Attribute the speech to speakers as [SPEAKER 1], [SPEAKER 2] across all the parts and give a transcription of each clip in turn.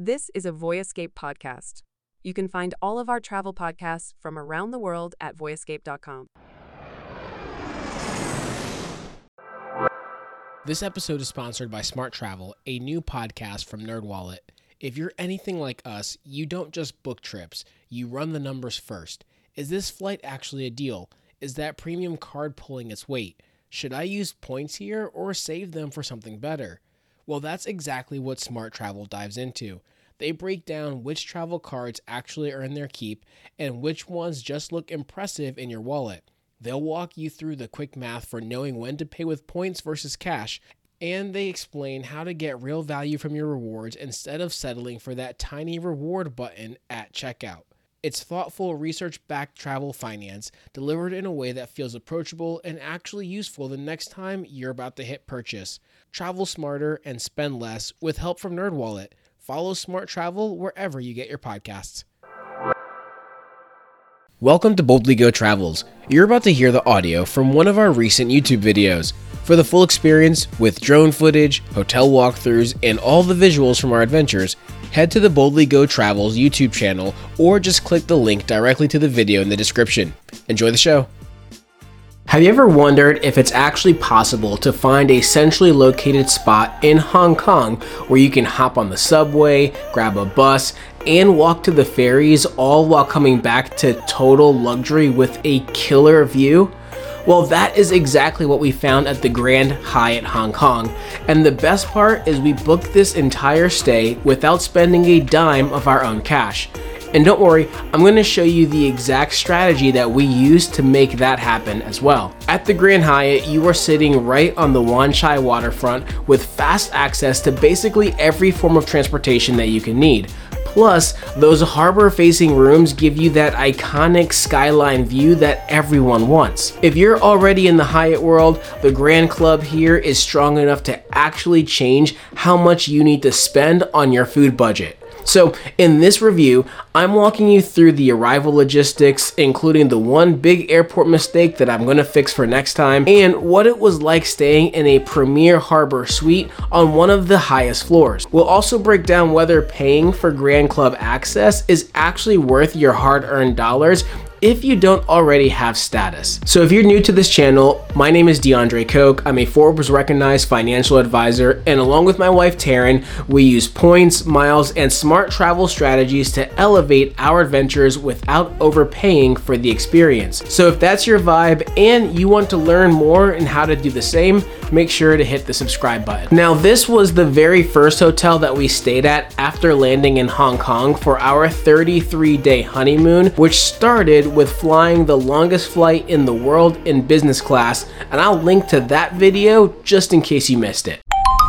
[SPEAKER 1] This is a Voyescape podcast. You can find all of our travel podcasts from around the world at voyescape.com.
[SPEAKER 2] This episode is sponsored by Smart Travel, a new podcast from NerdWallet. If you're anything like us, you don't just book trips, you run the numbers first. Is this flight actually a deal? Is that premium card pulling its weight? Should I use points here or save them for something better? Well, that's exactly what Smart Travel dives into. They break down which travel cards actually earn their keep and which ones just look impressive in your wallet. They'll walk you through the quick math for knowing when to pay with points versus cash, and they explain how to get real value from your rewards instead of settling for that tiny reward button at checkout. It's thoughtful, research-backed travel finance delivered in a way that feels approachable and actually useful the next time you're about to hit purchase. Travel smarter and spend less with help from NerdWallet. Follow Smart Travel wherever you get your podcasts. Welcome to Boldly Go Travels. You're about to hear the audio from one of our recent YouTube videos. For the full experience with drone footage, hotel walkthroughs, and all the visuals from our adventures, head to the Boldly Go Travels YouTube channel or just click the link directly to the video in the description. Enjoy the show. Have you ever wondered if it's actually possible to find a centrally located spot in Hong Kong where you can hop on the subway, grab a bus, and walk to the ferries, all while coming back to total luxury with a killer view? Well, that is exactly what we found at the Grand Hyatt Hong Kong. And the best part is we booked this entire stay without spending a dime of our own cash. And don't worry, I'm going to show you the exact strategy that we used to make that happen as well. At the Grand Hyatt, you are sitting right on the Wan Chai waterfront with fast access to basically every form of transportation that you can need. Plus, those harbor-facing rooms give you that iconic skyline view that everyone wants. If you're already in the Hyatt world, the Grand Club here is strong enough to actually change how much you need to spend on your food budget. So in this review, I'm walking you through the arrival logistics, including the one big airport mistake that I'm going to fix for next time, and what it was like staying in a premier harbor suite on one of the highest floors. We'll also break down whether paying for Grand Club access is actually worth your hard-earned dollars if you don't already have status. So if you're new to this channel, my name is DeAndre Koch. I'm a Forbes recognized financial advisor, and along with my wife Taryn, we use points, miles, and smart travel strategies to elevate our adventures without overpaying for the experience. So if that's your vibe and you want to learn more and how to do the same, make sure to hit the subscribe button. Now, this was the very first hotel that we stayed at after landing in Hong Kong for our 33-day honeymoon, which started with flying the longest flight in the world in business class, and I'll link to that video just in case you missed it.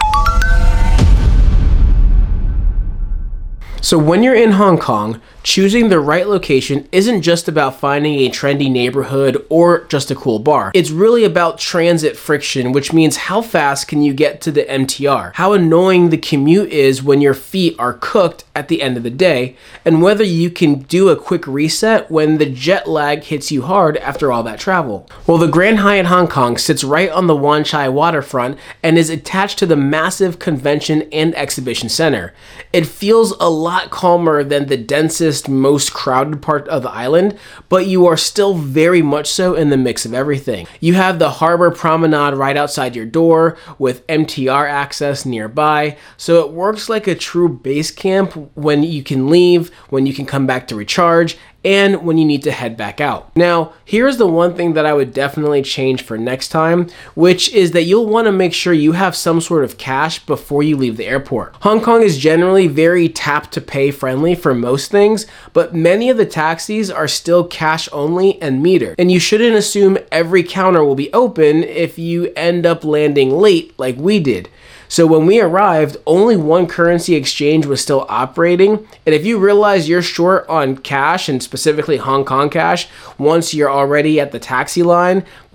[SPEAKER 2] So when you're in Hong Kong, choosing the right location isn't just about finding a trendy neighborhood or just a cool bar. It's really about transit friction, which means how fast can you get to the MTR, how annoying the commute is when your feet are cooked at the end of the day, and whether you can do a quick reset when the jet lag hits you hard after all that travel. Well, the Grand Hyatt Hong Kong sits right on the Wan Chai waterfront and is attached to the massive convention and exhibition center. It feels a lot calmer than the densest, most crowded part of the island, but you are still very much so in the mix of everything. You have the harbor promenade right outside your door with MTR access nearby, so it works like a true base camp when you can leave, when you can come back to recharge, and when you need to head back out. Now, here's the one thing that I would definitely change for next time, which is that you'll want to make sure you have some sort of cash before you leave the airport. Hong Kong is generally very tap to pay friendly for most things, but many of the taxis are still cash only and metered. And you shouldn't assume every counter will be open if you end up landing late like we did. So when we arrived, only one currency exchange was still operating, and if you realize you're short on cash, and specifically Hong Kong cash, once you're already at the taxi line,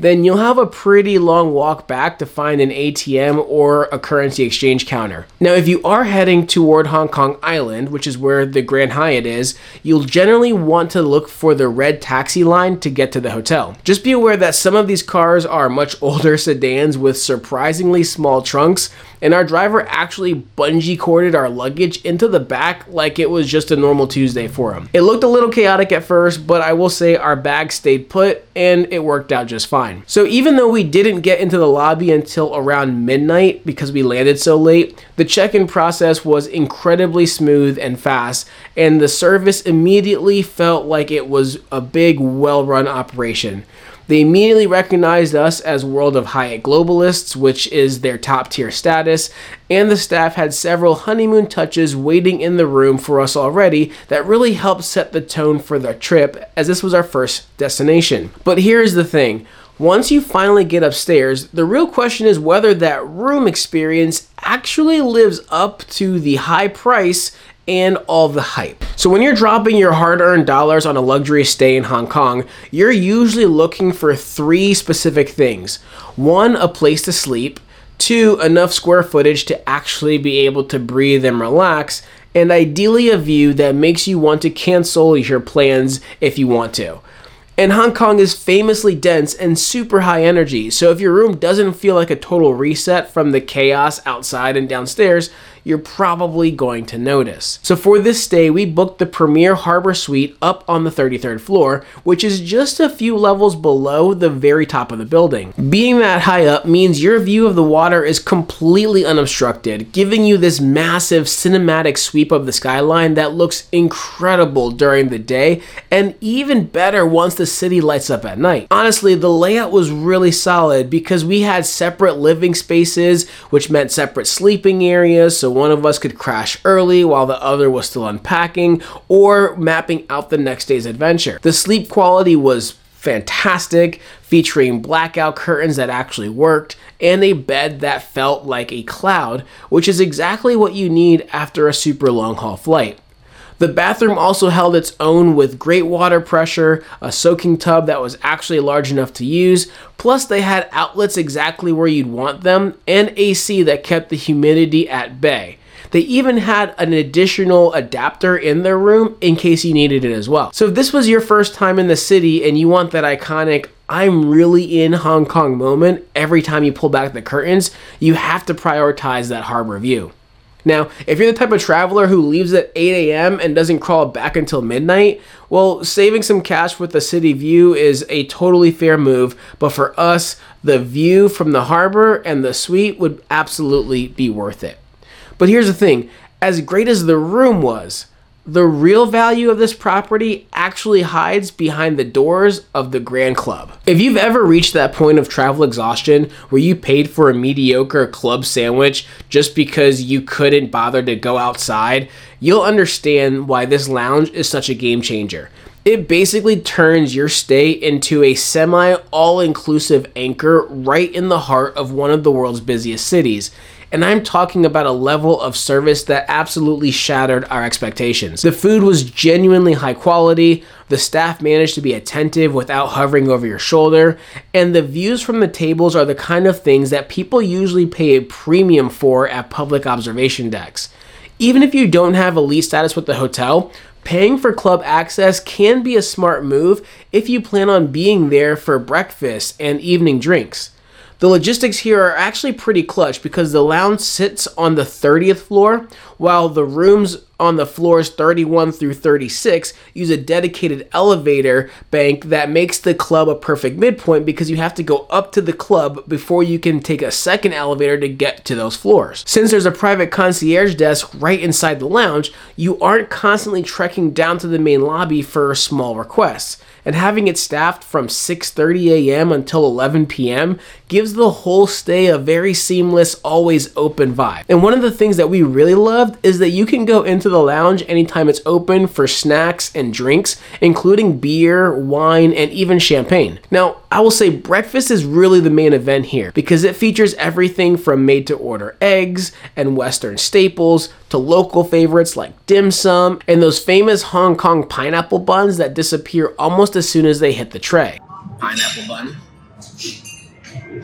[SPEAKER 2] then you'll have a pretty long walk back to find an ATM or a currency exchange counter. Now, if you are heading toward Hong Kong Island, which is where the Grand Hyatt is, you'll generally want to look for the red taxi line to get to the hotel. Just be aware that some of these cars are much older sedans with surprisingly small trunks, and our driver actually bungee corded our luggage into the back like it was just a normal Tuesday for him. It looked a little chaotic at first, but I will say our bags stayed put and it worked out just fine. So even though we didn't get into the lobby until around midnight because we landed so late, the check-in process was incredibly smooth and fast, and the service immediately felt like it was a big, well-run operation. They immediately recognized us as World of Hyatt Globalists, which is their top tier status, and the staff had several honeymoon touches waiting in the room for us already that really helped set the tone for the trip, as this was our first destination. But here's the thing. Once you finally get upstairs, the real question is whether that room experience actually lives up to the high price and all the hype. So when you're dropping your hard-earned dollars on a luxury stay in Hong Kong, you're usually looking for 3 specific things. 1, a place to sleep. 2, enough square footage to actually be able to breathe and relax. And ideally a view that makes you want to cancel your plans if you want to. And Hong Kong is famously dense and super high energy, so if your room doesn't feel like a total reset from the chaos outside and downstairs, you're probably going to notice. So for this stay, we booked the Premier Harbor Suite up on the 33rd floor, which is just a few levels below the very top of the building. Being that high up means your view of the water is completely unobstructed, giving you this massive cinematic sweep of the skyline that looks incredible during the day, and even better once the city lights up at night. Honestly, the layout was really solid because we had separate living spaces, which meant separate sleeping areas, so one of us could crash early while the other was still unpacking or mapping out the next day's adventure. The sleep quality was fantastic, featuring blackout curtains that actually worked and a bed that felt like a cloud, which is exactly what you need after a super long haul flight. The bathroom also held its own with great water pressure, a soaking tub that was actually large enough to use, plus they had outlets exactly where you'd want them, and AC that kept the humidity at bay. They even had an additional adapter in their room in case you needed it as well. So if this was your first time in the city and you want that iconic "I'm really in Hong Kong" moment every time you pull back the curtains, you have to prioritize that harbor view. Now, if you're the type of traveler who leaves at 8 a.m. and doesn't crawl back until midnight, well, saving some cash with the city view is a totally fair move, but for us, the view from the harbor and the suite would absolutely be worth it. But here's the thing, as great as the room was, the real value of this property actually hides behind the doors of the Grand Club. If you've ever reached that point of travel exhaustion where you paid for a mediocre club sandwich just because you couldn't bother to go outside, you'll understand why this lounge is such a game changer. It basically turns your stay into a semi-all-inclusive anchor right in the heart of one of the world's busiest cities. And I'm talking about a level of service that absolutely shattered our expectations. The food was genuinely high quality, the staff managed to be attentive without hovering over your shoulder, and the views from the tables are the kind of things that people usually pay a premium for at public observation decks. Even if you don't have elite status with the hotel, paying for club access can be a smart move if you plan on being there for breakfast and evening drinks. The logistics here are actually pretty clutch because the lounge sits on the 30th floor, while the rooms on the floors 31 through 36 use a dedicated elevator bank that makes the club a perfect midpoint because you have to go up to the club before you can take a second elevator to get to those floors. Since there's a private concierge desk right inside the lounge, you aren't constantly trekking down to the main lobby for small requests. And having it staffed from 6:30 a.m. until 11 p.m. gives the whole stay a very seamless, always open vibe. And one of the things that we really loved is that you can go into the lounge anytime it's open for snacks and drinks, including beer, wine, and even champagne. Now, I will say breakfast is really the main event here because it features everything from made-to-order eggs and Western staples to local favorites like dim sum and those famous Hong Kong pineapple buns that disappear almost as soon as they hit the tray. Pineapple bun.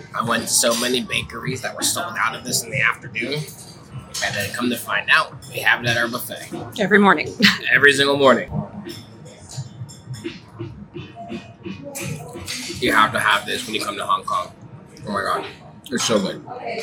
[SPEAKER 2] I went to so many bakeries that were sold out of this in the afternoon. And then come to find out, they have it at our buffet.
[SPEAKER 3] Every morning.
[SPEAKER 2] Every single morning. You have to have this when you come to Hong Kong. Oh my god, it's so good.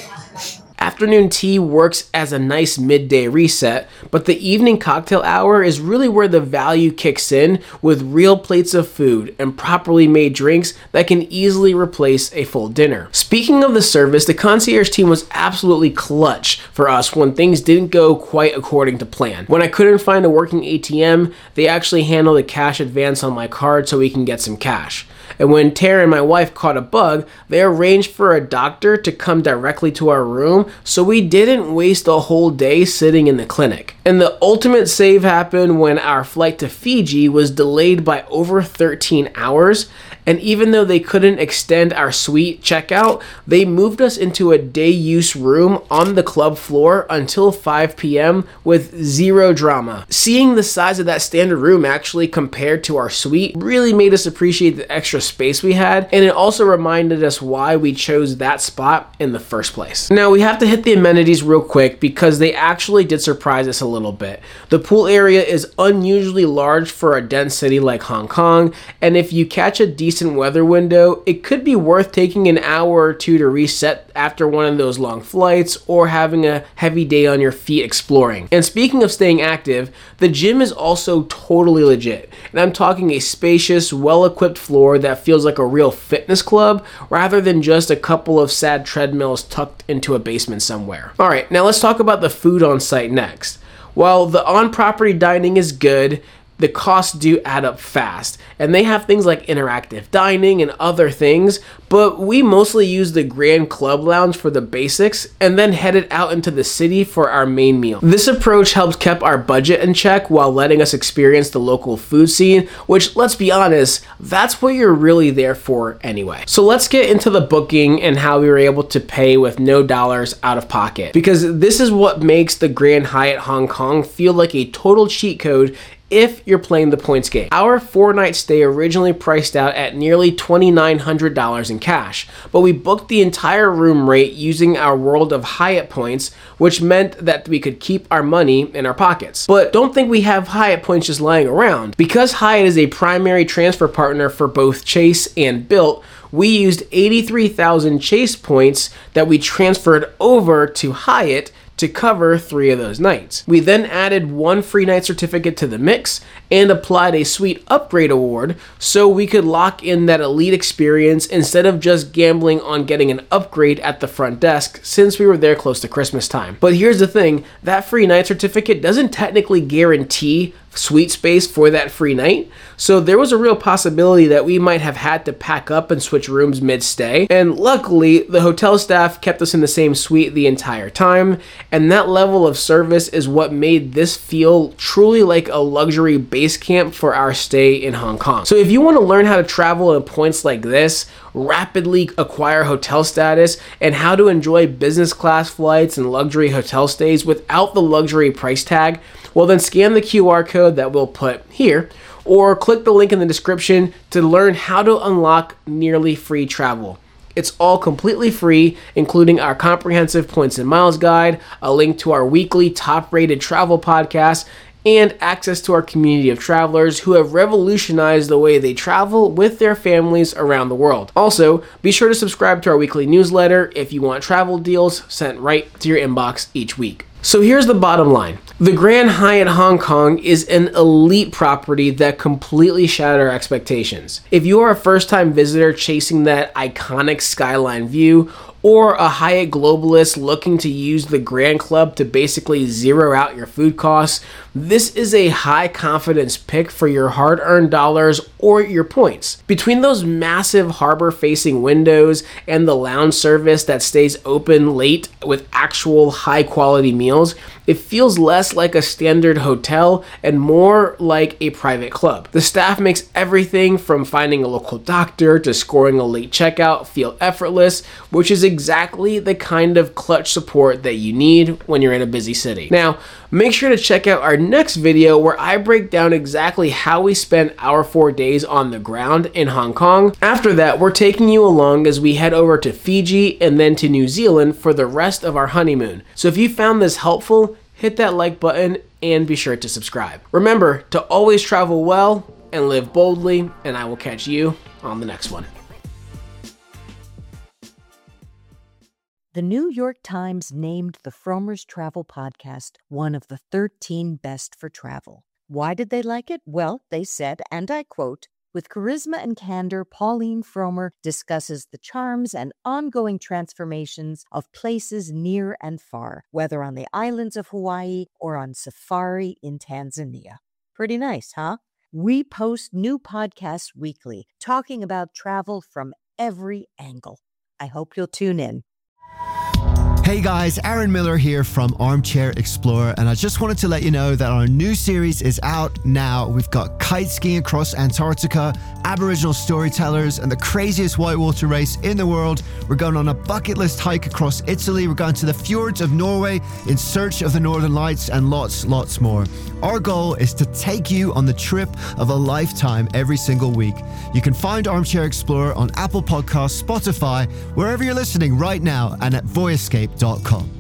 [SPEAKER 2] Afternoon tea works as a nice midday reset, but the evening cocktail hour is really where the value kicks in with real plates of food and properly made drinks that can easily replace a full dinner. Speaking of the service, the concierge team was absolutely clutch for us when things didn't go quite according to plan. When I couldn't find a working ATM, they actually handled a cash advance on my card so we can get some cash. And when Tara and my wife caught a bug, they arranged for a doctor to come directly to our room so we didn't waste a whole day sitting in the clinic. And the ultimate save happened when our flight to Fiji was delayed by over 13 hours. And even though they couldn't extend our suite checkout, they moved us into a day use room on the club floor until 5 p.m. with zero drama. Seeing the size of that standard room actually compared to our suite really made us appreciate the extra space we had, and it also reminded us why we chose that spot in the first place. Now we have to hit the amenities real quick because they actually did surprise us a little bit. The pool area is unusually large for a dense city like Hong Kong, and if you catch a decent weather window, it could be worth taking an hour or two to reset after one of those long flights or having a heavy day on your feet exploring. And speaking of staying active, the gym is also totally legit. And I'm talking a spacious, well-equipped floor that feels like a real fitness club rather than just a couple of sad treadmills tucked into a basement somewhere. Alright, now let's talk about the food on site next. While the on-property dining is good, the costs do add up fast, and they have things like interactive dining and other things, but we mostly use the Grand Club Lounge for the basics and then headed out into the city for our main meal. This approach helps keep our budget in check while letting us experience the local food scene, which, let's be honest, that's what you're really there for anyway. So let's get into the booking and how we were able to pay with no dollars out of pocket, because this is what makes the Grand Hyatt Hong Kong feel like a total cheat code if you're playing the points game. Our 4-night stay originally priced out at nearly $2,900 in cash, but we booked the entire room rate using our World of Hyatt points, which meant that we could keep our money in our pockets. But don't think we have Hyatt points just lying around. Because Hyatt is a primary transfer partner for both Chase and Bilt, we used 83,000 Chase points that we transferred over to Hyatt to cover 3 of those nights. We then added 1 free night certificate to the mix and applied a suite upgrade award so we could lock in that elite experience instead of just gambling on getting an upgrade at the front desk since we were there close to Christmas time. But here's the thing, that free night certificate doesn't technically guarantee suite space for that free night, so there was a real possibility that we might have had to pack up and switch rooms mid-stay, and luckily the hotel staff kept us in the same suite the entire time, and that level of service is what made this feel truly like a luxury base camp for our stay in Hong Kong. So if you want to learn how to travel in points like this, rapidly acquire hotel status, and how to enjoy business class flights and luxury hotel stays without the luxury price tag, well then scan the QR code that we'll put here, or click the link in the description to learn how to unlock nearly free travel. It's all completely free, including our comprehensive points and miles guide, a link to our weekly top-rated travel podcast, and access to our community of travelers who have revolutionized the way they travel with their families around the world. Also, be sure to subscribe to our weekly newsletter if you want travel deals sent right to your inbox each week. So here's the bottom line. The Grand Hyatt Hong Kong is an elite property that completely shattered our expectations. If you are a first-time visitor chasing that iconic skyline view, or a Hyatt globalist looking to use the Grand Club to basically zero out your food costs, this is a high confidence pick for your hard-earned dollars or your points. Between those massive harbor-facing windows and the lounge service that stays open late with actual high-quality meals, it feels less like a standard hotel and more like a private club. The staff makes everything from finding a local doctor to scoring a late checkout feel effortless, which is exactly the kind of clutch support that you need when you're in a busy city. Now, make sure to check out our next video where I break down exactly how we spent our 4 days on the ground in Hong Kong. After that, we're taking you along as we head over to Fiji and then to New Zealand for the rest of our honeymoon. So if you found this helpful, hit that like button and be sure to subscribe. Remember to always travel well and live boldly, and I will catch you on the next one.
[SPEAKER 3] The New York Times named the Frommer's Travel Podcast one of the 13 best for travel. Why did they like it? Well, they said, and I quote, "With charisma and candor, Pauline Frommer discusses the charms and ongoing transformations of places near and far, whether on the islands of Hawaii or on safari in Tanzania." Pretty nice, huh? We post new podcasts weekly, talking about travel from every angle. I hope you'll tune in.
[SPEAKER 4] Hey guys, Aaron Miller here from Armchair Explorer, and I just wanted to let you know that our new series is out now. We've got kite skiing across Antarctica, Aboriginal storytellers, and the craziest whitewater race in the world. We're going on a bucket list hike across Italy. We're going to the fjords of Norway in search of the Northern Lights, and lots more. Our goal is to take you on the trip of a lifetime every single week. You can find Armchair Explorer on Apple Podcasts, Spotify, wherever you're listening right now, and at voyescape.com.